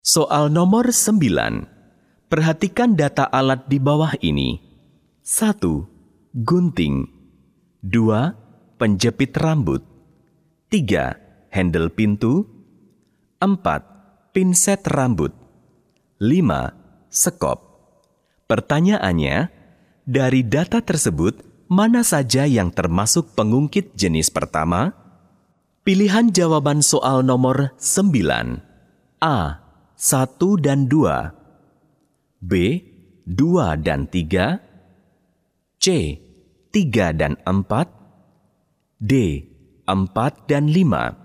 Soal nomor 9. Perhatikan data alat di bawah ini. 1. Gunting. 2. Penjepit rambut. 3. Handle pintu. 4. Pinset rambut. 5. Sekop. Pertanyaannya, dari data tersebut, mana saja yang termasuk pengungkit jenis pertama? Pilihan jawaban soal nomor 9. A. 1 dan 2. B. 2 dan 3. C. 3 dan 4. D. 4 dan 5.